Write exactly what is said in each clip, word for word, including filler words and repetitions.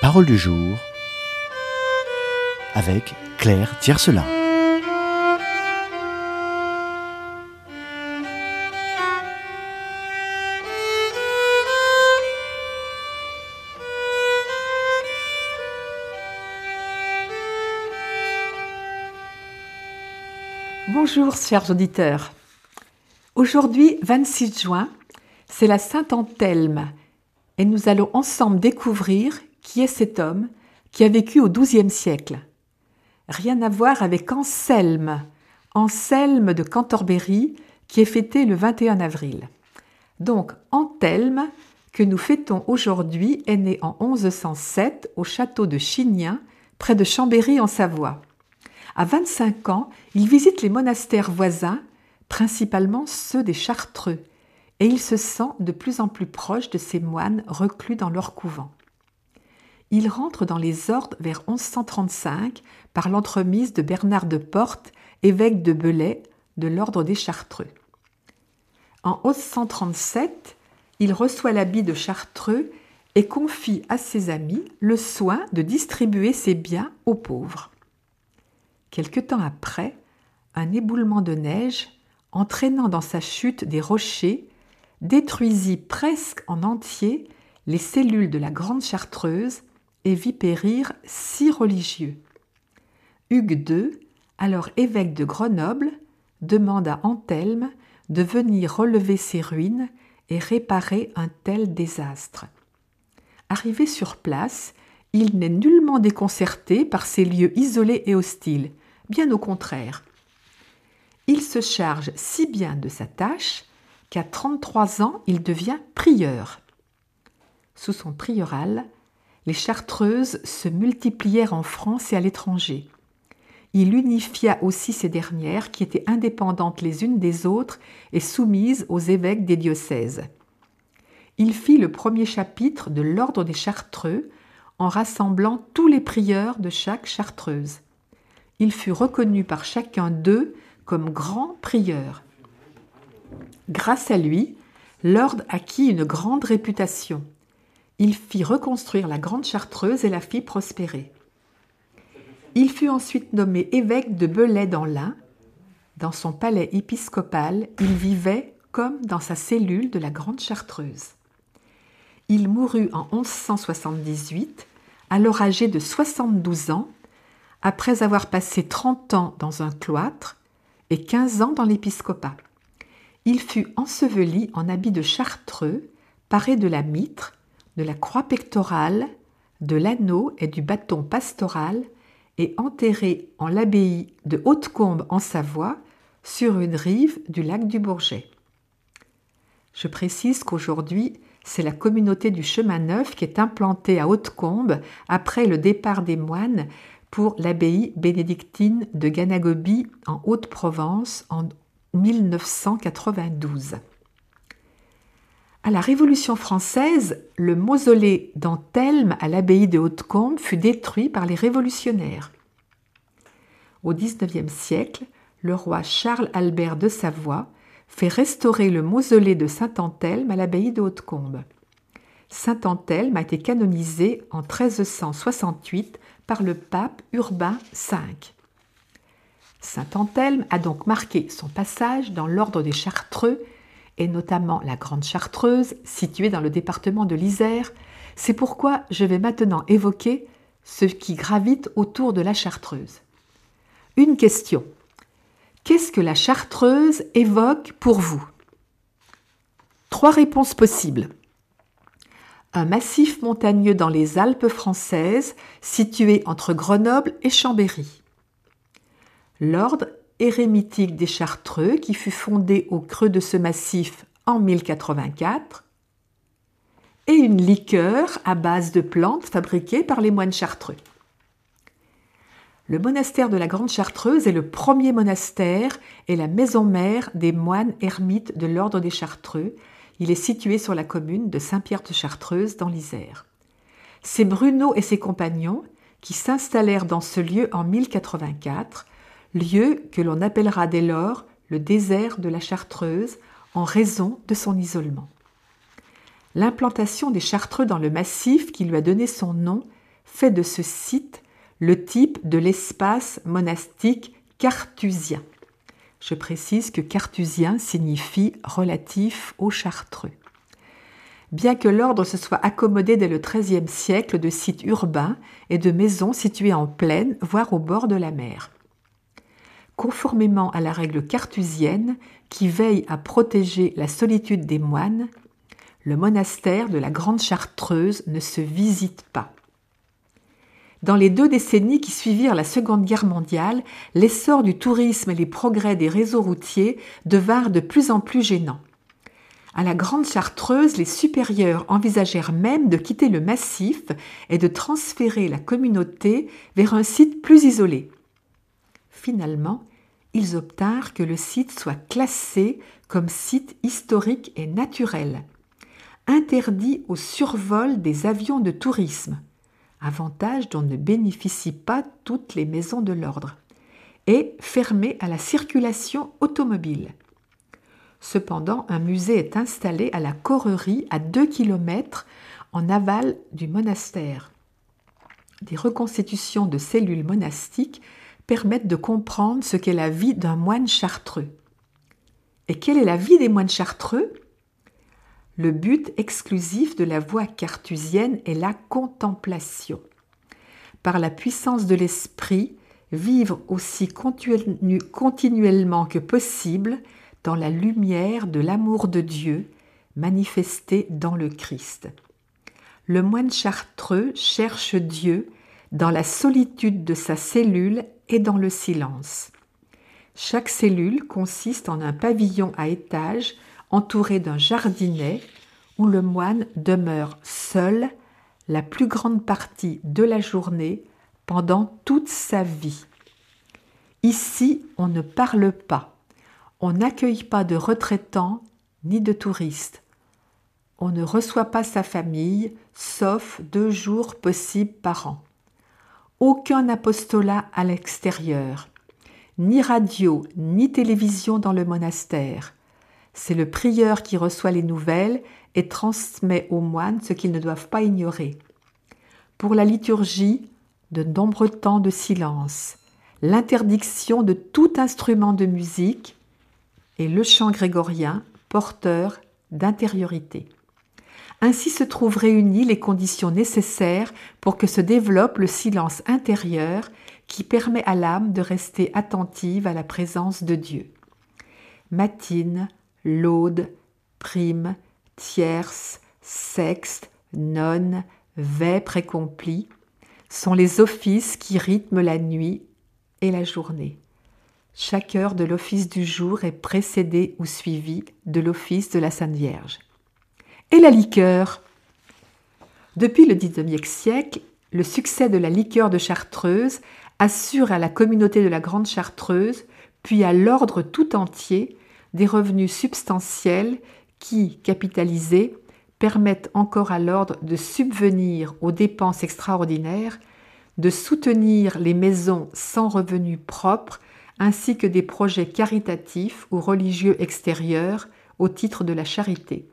Parole du jour avec Claire Tiercelin. Bonjour chers auditeurs. Aujourd'hui, vingt-six juin, c'est la Saint-Anthelme et nous allons ensemble découvrir qui est cet homme qui a vécu au douzième siècle. Rien à voir avec Anselme, Anselme de Cantorbéry qui est fêté le vingt et un avril. Donc Anthelme, que nous fêtons aujourd'hui, est né en onze cent sept au château de Chignien, près de Chambéry en Savoie. À vingt-cinq ans, il visite les monastères voisins, principalement ceux des Chartreux, et il se sent de plus en plus proche de ces moines reclus dans leur couvent. Il rentre dans les ordres vers onze cent trente-cinq par l'entremise de Bernard de Portes, évêque de Belay de l'ordre des Chartreux. En onze cent trente-sept, il reçoit l'habit de Chartreux et confie à ses amis le soin de distribuer ses biens aux pauvres. Quelque temps après, un éboulement de neige, entraînant dans sa chute des rochers, détruisit presque en entier les cellules de la Grande Chartreuse et vit périr six religieux. Hugues deux, alors évêque de Grenoble, demande à Anthelme de venir relever ces ruines et réparer un tel désastre. Arrivé sur place, il n'est nullement déconcerté par ces lieux isolés et hostiles. Bien au contraire. Il se charge si bien de sa tâche qu'à trente-trois ans, il devient prieur. Sous son prieurale, les Chartreuses se multiplièrent en France et à l'étranger. Il unifia aussi ces dernières qui étaient indépendantes les unes des autres et soumises aux évêques des diocèses. Il fit le premier chapitre de l'ordre des Chartreux en rassemblant tous les prieurs de chaque Chartreuse. Il fut reconnu par chacun d'eux comme grand prieur. Grâce à lui, l'ordre acquit une grande réputation. Il fit reconstruire la Grande Chartreuse et la fit prospérer. Il fut ensuite nommé évêque de Belay dans l'Ain. Dans son palais épiscopal, il vivait comme dans sa cellule de la Grande Chartreuse. Il mourut en onze cent soixante-dix-huit, alors âgé de soixante-douze ans, après avoir passé trente ans dans un cloître et quinze ans dans l'épiscopat. Il fut enseveli en habit de chartreux, paré de la mitre, de la croix pectorale, de l'anneau et du bâton pastoral et enterré en l'abbaye de Hautecombe en Savoie, sur une rive du lac du Bourget. Je précise qu'aujourd'hui, c'est la communauté du Chemin Neuf qui est implantée à Hautecombe après le départ des moines pour l'abbaye bénédictine de Ganagoby en Haute-Provence en mille neuf cent quatre-vingt-douze. À la Révolution française, le mausolée d'Anthelme à l'abbaye de Hautecombe fut détruit par les révolutionnaires. Au dix-neuvième siècle, le roi Charles-Albert de Savoie fait restaurer le mausolée de Saint-Anthelme à l'abbaye de Hautecombe. Saint-Anthelme a été canonisé en treize cent soixante-huit par le pape Urbain cinq. Saint-Anthelme a donc marqué son passage dans l'ordre des Chartreux et notamment la Grande Chartreuse, située dans le département de l'Isère. C'est pourquoi je vais maintenant évoquer ce qui gravite autour de la Chartreuse. Une question. Qu'est-ce que la Chartreuse évoque pour vous ? Trois réponses possibles. Un massif montagneux dans les Alpes françaises, situé entre Grenoble et Chambéry. L'ordre érémitique des Chartreux, qui fut fondé au creux de ce massif en mille quatre-vingt-quatre. Et une liqueur à base de plantes fabriquée par les moines chartreux. Le monastère de la Grande Chartreuse est le premier monastère et la maison mère des moines ermites de l'ordre des Chartreux. Il est situé sur la commune de Saint-Pierre-de-Chartreuse dans l'Isère. C'est Bruno et ses compagnons qui s'installèrent dans ce lieu en mille quatre-vingt-quatre, lieu que l'on appellera dès lors le désert de la Chartreuse en raison de son isolement. L'implantation des Chartreux dans le massif qui lui a donné son nom fait de ce site le type de l'espace monastique carthusien. Je précise que carthusien signifie relatif aux Chartreux. Bien que l'ordre se soit accommodé dès le treizième siècle de sites urbains et de maisons situées en plaine, voire au bord de la mer. Conformément à la règle carthusienne qui veille à protéger la solitude des moines, le monastère de la Grande Chartreuse ne se visite pas. Dans les deux décennies qui suivirent la Seconde Guerre mondiale, l'essor du tourisme et les progrès des réseaux routiers devinrent de plus en plus gênants. À la Grande Chartreuse, les supérieurs envisagèrent même de quitter le massif et de transférer la communauté vers un site plus isolé. Finalement, ils obtinrent que le site soit classé comme site historique et naturel, interdit au survol des avions de tourisme, avantage dont ne bénéficient pas toutes les maisons de l'ordre, et fermé à la circulation automobile. Cependant, un musée est installé à la Correrie à deux kilomètres en aval du monastère. Des reconstitutions de cellules monastiques permettent de comprendre ce qu'est la vie d'un moine chartreux. Et quelle est la vie des moines chartreux ? Le but exclusif de la voie carthusienne est la contemplation. Par la puissance de l'esprit, vivre aussi continu, continuellement que possible dans la lumière de l'amour de Dieu manifesté dans le Christ. Le moine chartreux cherche Dieu dans la solitude de sa cellule et dans le silence. Chaque cellule consiste en un pavillon à étages entouré d'un jardinet où le moine demeure seul la plus grande partie de la journée pendant toute sa vie. Ici, on ne parle pas, on n'accueille pas de retraitants ni de touristes. On ne reçoit pas sa famille, sauf deux jours possibles par an. Aucun apostolat à l'extérieur, ni radio, ni télévision dans le monastère. C'est le prieur qui reçoit les nouvelles et transmet aux moines ce qu'ils ne doivent pas ignorer. Pour la liturgie, de nombreux temps de silence, l'interdiction de tout instrument de musique et le chant grégorien, porteur d'intériorité. Ainsi se trouvent réunies les conditions nécessaires pour que se développe le silence intérieur qui permet à l'âme de rester attentive à la présence de Dieu. Matine, laude, prime, tierce, sexte, nonne, vêpres et complis sont les offices qui rythment la nuit et la journée. Chaque heure de l'office du jour est précédée ou suivie de l'office de la Sainte Vierge. Et la liqueur. Depuis le dix-neuvième siècle, le succès de la liqueur de Chartreuse assure à la communauté de la Grande Chartreuse, puis à l'ordre tout entier, des revenus substantiels qui, capitalisés, permettent encore à l'ordre de subvenir aux dépenses extraordinaires, de soutenir les maisons sans revenus propres, ainsi que des projets caritatifs ou religieux extérieurs au titre de la charité.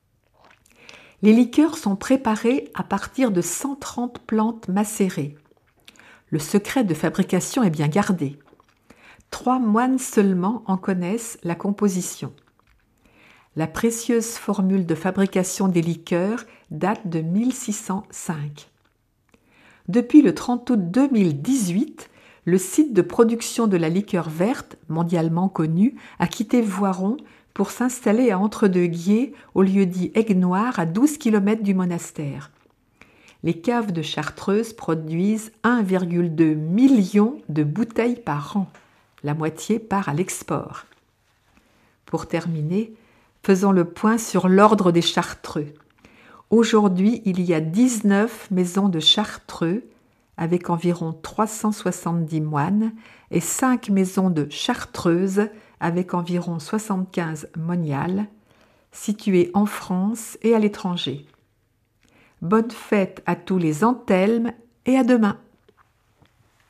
Les liqueurs sont préparées à partir de cent trente plantes macérées. Le secret de fabrication est bien gardé. Trois moines seulement en connaissent la composition. La précieuse formule de fabrication des liqueurs date de mille six cent cinq. Depuis le trente août deux mille dix-huit, le site de production de la liqueur verte, mondialement connu, a quitté Voiron pour s'installer à Entre-deux-Guiers, au lieu-dit Aigues-Noires, à douze kilomètres du monastère. Les caves de Chartreuse produisent un virgule deux million de bouteilles par an. La moitié part à l'export. Pour terminer, faisons le point sur l'ordre des Chartreux. Aujourd'hui, il y a dix-neuf maisons de Chartreux, avec environ trois cent soixante-dix moines, et cinq maisons de Chartreuses, avec environ soixante-quinze moniales, situées en France et à l'étranger. Bonne fête à tous les Anthelmes et à demain!